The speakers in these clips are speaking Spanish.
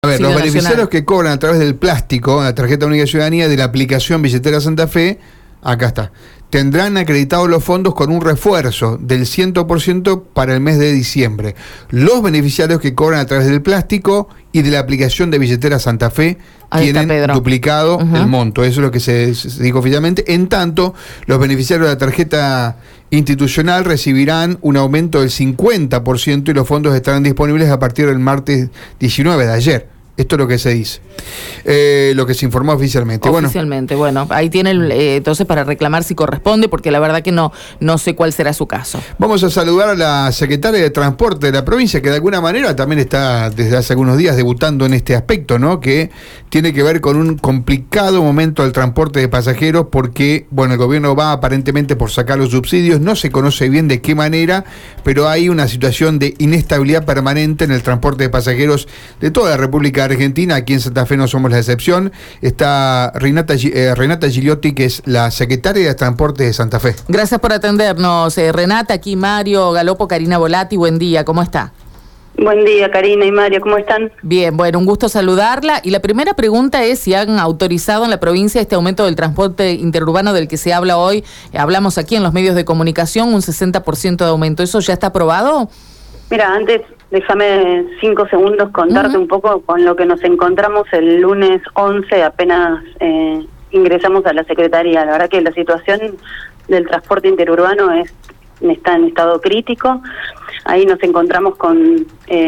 A ver, los beneficiarios nacional que cobran a través del plástico, la tarjeta única de ciudadanía de la aplicación Billetera Santa Fe, acá está, tendrán acreditados los fondos con un refuerzo del 100% para el mes de diciembre. Los beneficiarios que cobran a través del plástico y de la aplicación de Billetera Santa Fe tienen duplicado el monto. Eso es lo que se dijo oficialmente. En tanto, los beneficiarios de la tarjeta institucional recibirán un aumento del 50% y los fondos estarán disponibles a partir del martes 19 de ayer. Esto es lo que se dice, lo que se informó oficialmente. Oficialmente, bueno, ahí tiene entonces para reclamar si corresponde, porque la verdad que no sé cuál será su caso. Vamos a saludar a la secretaria de Transporte de la provincia, que de alguna manera también está desde hace algunos días debutando en este aspecto, ¿no? Que tiene que ver con un complicado momento del transporte de pasajeros, porque, bueno, el gobierno va aparentemente por sacar los subsidios, no se conoce bien de qué manera, pero hay una situación de inestabilidad permanente en el transporte de pasajeros de toda la República Argentina. Aquí en Santa Fe no somos la excepción. Está Renata Gigliotti, que es la secretaria de Transporte de Santa Fe. Gracias por atendernos, Renata. Aquí Mario Galopo, Karina Volati, buen día, ¿cómo está? Buen día, Karina y Mario, ¿cómo están? Bien, bueno, un gusto saludarla. Y la primera pregunta es si han autorizado en la provincia este aumento del transporte interurbano del que se habla hoy. Hablamos aquí en los medios de comunicación, un 60% de aumento. ¿Eso ya está aprobado? Mira, antes déjame 5 segundos contarte un poco con lo que nos encontramos el lunes 11, apenas ingresamos a la Secretaría. La verdad que la situación del transporte interurbano está en estado crítico. Ahí nos encontramos con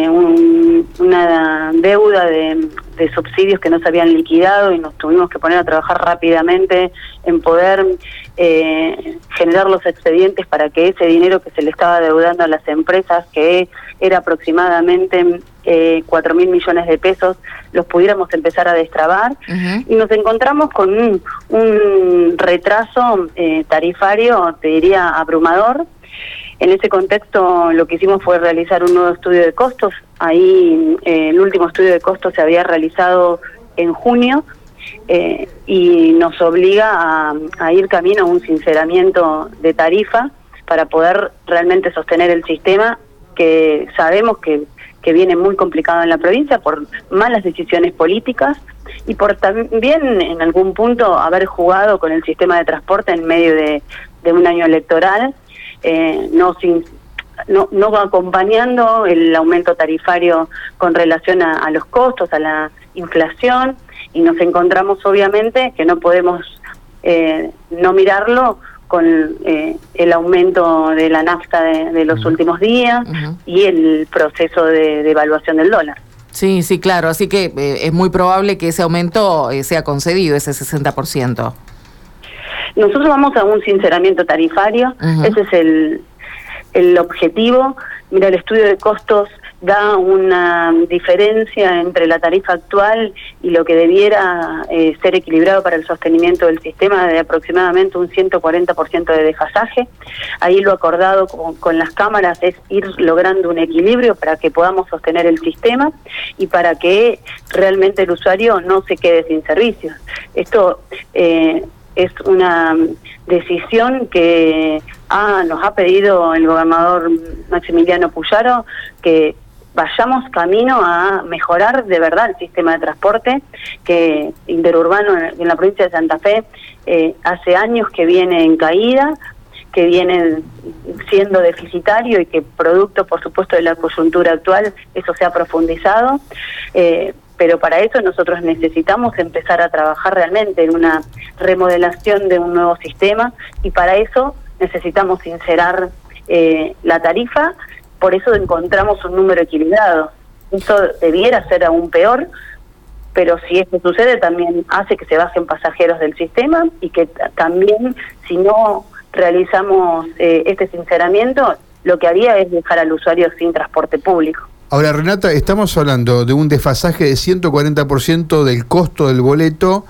una deuda de subsidios que no se habían liquidado y nos tuvimos que poner a trabajar rápidamente en poder generar los expedientes para que ese dinero que se le estaba deudando a las empresas, que era aproximadamente 4.000 millones de pesos, los pudiéramos empezar a destrabar. Y nos encontramos con un retraso tarifario, te diría, abrumador. En ese contexto lo que hicimos fue realizar un nuevo estudio de costos. Ahí el último estudio de costos se había realizado en junio y nos obliga a ir camino a un sinceramiento de tarifa para poder realmente sostener el sistema, que sabemos que viene muy complicado en la provincia por malas decisiones políticas y por también en algún punto haber jugado con el sistema de transporte en medio de un año electoral. No va acompañando el aumento tarifario con relación a los costos, a la inflación, y nos encontramos obviamente que no podemos no mirarlo con el aumento de la nafta de los últimos días y el proceso de evaluación del dólar. Sí, claro, así que es muy probable que ese aumento sea concedido, ese 60%. Nosotros vamos a un sinceramiento tarifario, ese es el objetivo. Mira, el estudio de costos da una diferencia entre la tarifa actual y lo que debiera ser equilibrado para el sostenimiento del sistema de aproximadamente un 140% de desfasaje. Ahí lo acordado con las cámaras es ir logrando un equilibrio para que podamos sostener el sistema y para que realmente el usuario no se quede sin servicios. Esto es una decisión que nos ha pedido el gobernador Maximiliano Puyaro, que vayamos camino a mejorar de verdad el sistema de transporte, que interurbano en la provincia de Santa Fe hace años que viene en caída, que viene siendo deficitario y que producto, por supuesto, de la coyuntura actual, eso se ha profundizado. Pero para eso nosotros necesitamos empezar a trabajar realmente en una remodelación de un nuevo sistema y para eso necesitamos sincerar la tarifa, por eso encontramos un número equilibrado. Eso debiera ser aún peor, pero si esto sucede también hace que se bajen pasajeros del sistema y que también si no realizamos este sinceramiento, lo que haría es dejar al usuario sin transporte público. Ahora, Renata, estamos hablando de un desfasaje de 140% del costo del boleto,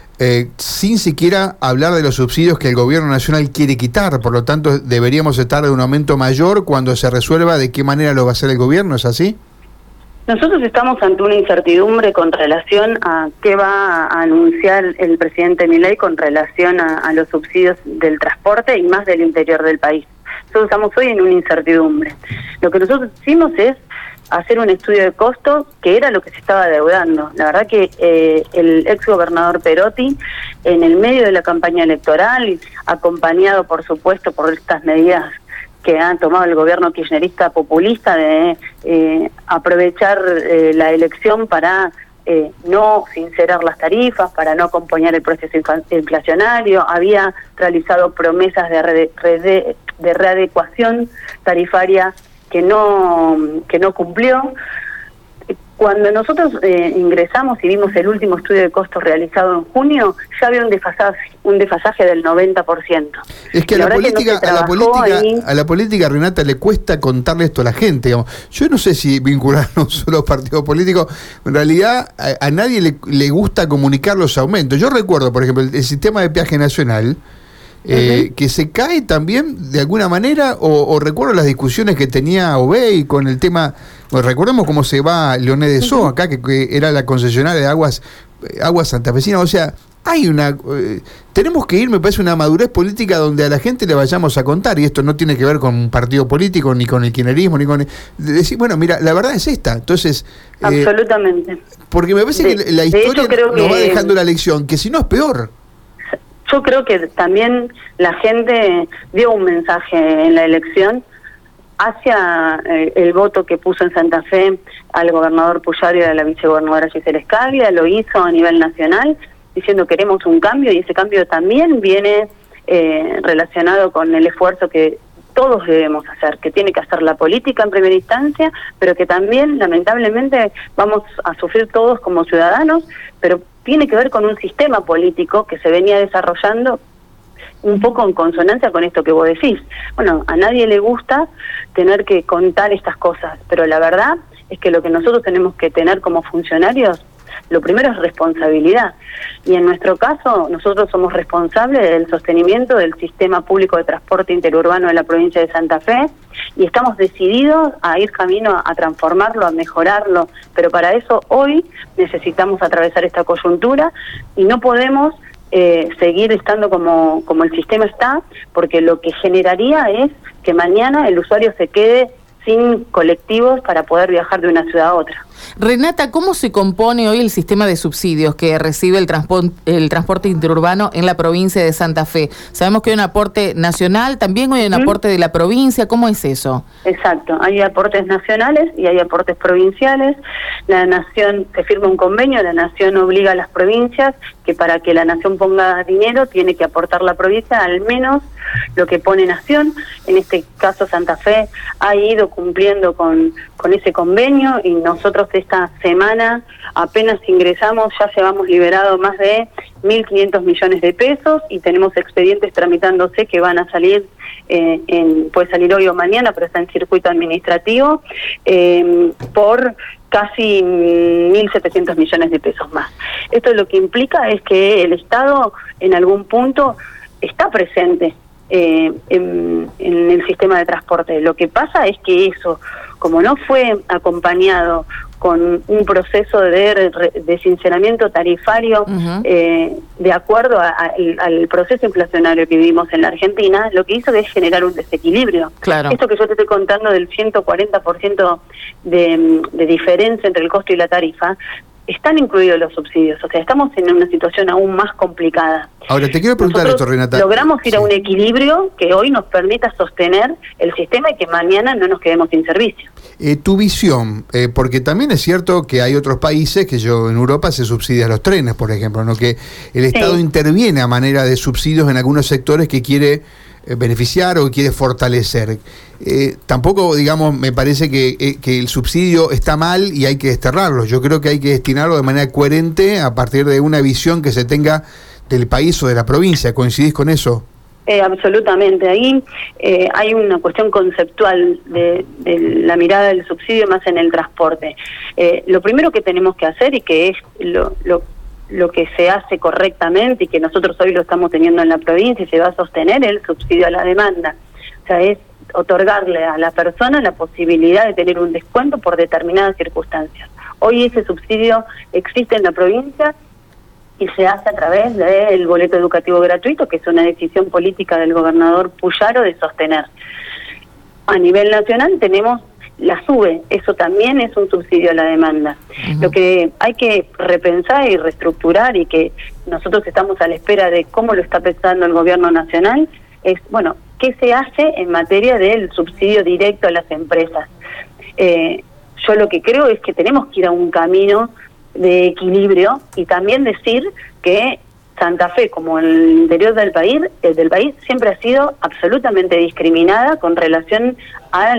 sin siquiera hablar de los subsidios que el gobierno nacional quiere quitar. Por lo tanto, deberíamos estar de un aumento mayor cuando se resuelva de qué manera lo va a hacer el gobierno, ¿es así? Nosotros estamos ante una incertidumbre con relación a qué va a anunciar el presidente Milei con relación a los subsidios del transporte y más del interior del país. Nosotros estamos hoy en una incertidumbre. Lo que nosotros hicimos es hacer un estudio de costos, que era lo que se estaba adeudando. La verdad que el ex gobernador Perotti, en el medio de la campaña electoral, acompañado por supuesto por estas medidas que ha tomado el gobierno kirchnerista populista de aprovechar la elección para no sincerar las tarifas, para no acompañar el proceso inflacionario, había realizado promesas de readecuación tarifaria que no cumplió. Cuando nosotros ingresamos y vimos el último estudio de costos realizado en junio, ya había un desfasaje del 90%. Es que a la política, Renata, le cuesta contarle esto a la gente. Digamos. Yo no sé si vincularnos solo a los partidos políticos. En realidad, a nadie le gusta comunicar los aumentos. Yo recuerdo, por ejemplo, el sistema de peaje nacional, que se cae también de alguna manera, o recuerdo las discusiones que tenía Obey con el tema. Bueno, recordemos cómo se va Leonel de So acá, que era la concesionaria de aguas santafesinas. O sea, hay tenemos que ir, me parece, una madurez política donde a la gente le vayamos a contar, y esto no tiene que ver con un partido político, ni con el kirchnerismo, ni con decir, bueno, mira, la verdad es esta. Entonces, absolutamente. Porque me parece que la historia nos va dejando la lección, que si no es peor. Yo creo que también la gente dio un mensaje en la elección hacia el voto que puso en Santa Fe al gobernador Puyaro y a la vicegobernadora Gisela Scalia, lo hizo a nivel nacional, diciendo queremos un cambio, y ese cambio también viene relacionado con el esfuerzo que todos debemos hacer, que tiene que hacer la política en primera instancia, pero que también lamentablemente vamos a sufrir todos como ciudadanos, pero tiene que ver con un sistema político que se venía desarrollando un poco en consonancia con esto que vos decís. Bueno, a nadie le gusta tener que contar estas cosas, pero la verdad es que lo que nosotros tenemos que tener como funcionarios, lo primero es responsabilidad. Y en nuestro caso, nosotros somos responsables del sostenimiento del sistema público de transporte interurbano de la provincia de Santa Fe, y estamos decididos a ir camino a transformarlo, a mejorarlo, pero para eso hoy necesitamos atravesar esta coyuntura y no podemos seguir estando como el sistema está, porque lo que generaría es que mañana el usuario se quede sin colectivos para poder viajar de una ciudad a otra. Renata, ¿cómo se compone hoy el sistema de subsidios que recibe el transporte interurbano en la provincia de Santa Fe? Sabemos que hay un aporte nacional, también hay un aporte de la provincia, ¿cómo es eso? Exacto, hay aportes nacionales y hay aportes provinciales. La Nación, se firma un convenio, la Nación obliga a las provincias que para que la Nación ponga dinero tiene que aportar la provincia al menos lo que pone Nación. En este caso Santa Fe ha ido cumpliendo con ese convenio, y nosotros esta semana apenas ingresamos, ya llevamos liberado más de 1.500 millones de pesos y tenemos expedientes tramitándose que van a salir, puede salir hoy o mañana, pero está en circuito administrativo, por casi 1.700 millones de pesos más. Esto lo que implica es que el Estado en algún punto está presente en el sistema de transporte. Lo que pasa es que eso, como no fue acompañado con un proceso de sinceramiento tarifario de acuerdo al proceso inflacionario que vivimos en la Argentina, lo que hizo es generar un desequilibrio. Claro. Esto que yo te estoy contando del 140% de diferencia entre el costo y la tarifa, están incluidos los subsidios, o sea, estamos en una situación aún más complicada. Ahora, te quiero preguntar Nosotros esto, Renata. Logramos ir a un equilibrio que hoy nos permita sostener el sistema y que mañana no nos quedemos sin servicio. Tu visión, porque también es cierto que hay otros países, que en Europa se subsidia los trenes, por ejemplo, ¿no? Que el Estado interviene a manera de subsidios en algunos sectores que quiere beneficiar o quiere fortalecer. Tampoco, digamos, me parece que el subsidio está mal y hay que desterrarlo. Yo creo que hay que destinarlo de manera coherente a partir de una visión que se tenga del país o de la provincia. ¿Coincidís con eso? Absolutamente. Ahí hay una cuestión conceptual de la mirada del subsidio más en el transporte. Lo primero que tenemos que hacer, y que es lo que se hace correctamente y que nosotros hoy lo estamos teniendo en la provincia y se va a sostener, el subsidio a la demanda. O sea, es otorgarle a la persona la posibilidad de tener un descuento por determinadas circunstancias. Hoy ese subsidio existe en la provincia y se hace a través del boleto educativo gratuito, que es una decisión política del gobernador Puyaro de sostener. A nivel nacional tenemos la sube. Eso también es un subsidio a la demanda. Lo que hay que repensar y reestructurar, y que nosotros estamos a la espera de cómo lo está pensando el gobierno nacional, es, bueno, ¿qué se hace en materia del subsidio directo a las empresas? Yo lo que creo es que tenemos que ir a un camino de equilibrio, y también decir que Santa Fe, como el interior del país, siempre ha sido absolutamente discriminada con relación a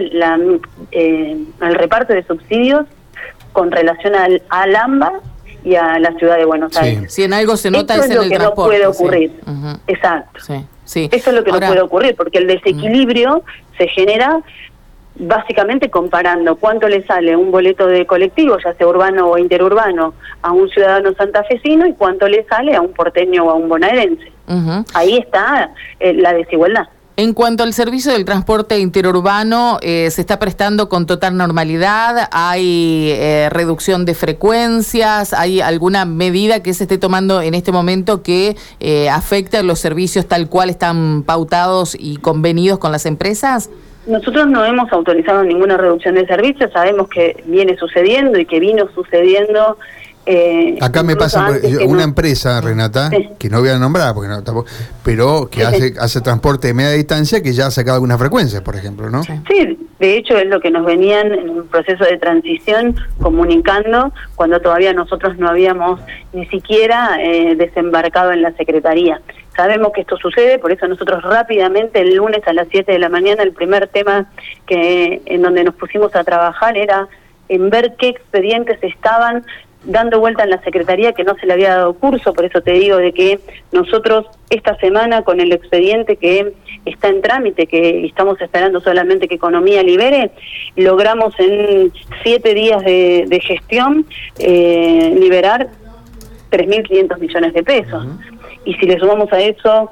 al reparto de subsidios, con relación al AMBA y a la ciudad de Buenos Aires. Si en algo se nota es en el transporte. Eso es lo que no puede ocurrir. Sí. Exacto. Sí. Eso es lo que no puede ocurrir, porque el desequilibrio se genera básicamente comparando cuánto le sale un boleto de colectivo, ya sea urbano o interurbano, a un ciudadano santafesino, y cuánto le sale a un porteño o a un bonaerense. Ahí está la desigualdad. En cuanto al servicio del transporte interurbano, ¿se está prestando con total normalidad? ¿Hay reducción de frecuencias? ¿Hay alguna medida que se esté tomando en este momento que afecte a los servicios tal cual están pautados y convenidos con las empresas? Nosotros no hemos autorizado ninguna reducción de servicios, sabemos que viene sucediendo y que vino sucediendo. Acá me pasa una empresa, Renata, que no voy a nombrar, porque no, tampoco, pero que hace transporte de media distancia, que ya ha sacado algunas frecuencias, por ejemplo, ¿no? Sí, de hecho es lo que nos venían en un proceso de transición comunicando, cuando todavía nosotros no habíamos ni siquiera desembarcado en la Secretaría. Sabemos que esto sucede, por eso nosotros rápidamente el lunes a las 7 de la mañana, el primer tema en donde nos pusimos a trabajar era en ver qué expedientes estaban dando vuelta en la Secretaría, que no se le había dado curso. Por eso te digo de que nosotros esta semana, con el expediente que está en trámite, que estamos esperando solamente que Economía libere, logramos en 7 días de gestión liberar 3.500 millones de pesos. Y si le sumamos a eso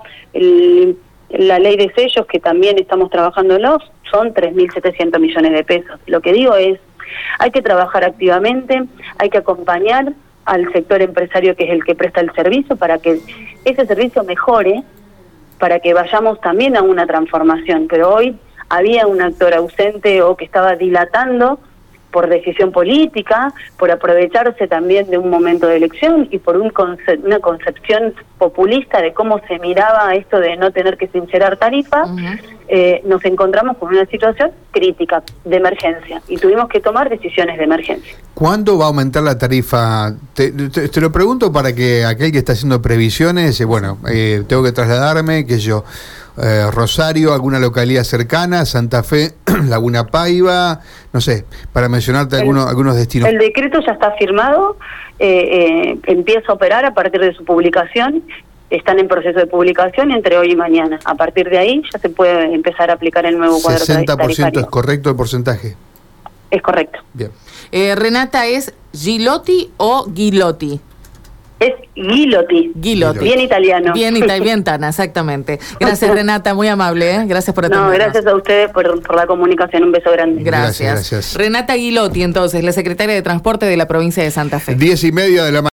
la ley de sellos, que también estamos trabajándolos, son 3.700 millones de pesos. Lo que digo es, hay que trabajar activamente, hay que acompañar al sector empresario, que es el que presta el servicio, para que ese servicio mejore, para que vayamos también a una transformación. Pero hoy había un actor ausente, o que estaba dilatando por decisión política, por aprovecharse también de un momento de elección, y por una concepción populista de cómo se miraba esto de no tener que sincerar tarifas. Nos encontramos con una situación crítica, de emergencia, y tuvimos que tomar decisiones de emergencia. ¿Cuándo va a aumentar la tarifa? Te lo pregunto para que aquel que está haciendo previsiones, tengo que trasladarme, Rosario, alguna localidad cercana, Santa Fe, Laguna Paiva, no sé, para mencionarte algunos destinos. El decreto ya está firmado, empieza a operar a partir de su publicación. Están en proceso de publicación entre hoy y mañana. A partir de ahí ya se puede empezar a aplicar el nuevo cuadro tarifario. ¿60% es correcto el porcentaje? Es correcto. Bien. Renata, ¿es Gilotti o Ghilotti? Es Ghilotti. Bien italiano. Bien Tana, exactamente. Gracias, Renata, muy amable, Gracias por atendernos. No, gracias a ustedes por la comunicación. Un beso grande. Gracias. Renata Ghilotti, entonces, la secretaria de Transporte de la provincia de Santa Fe. 10:30 de la mañana.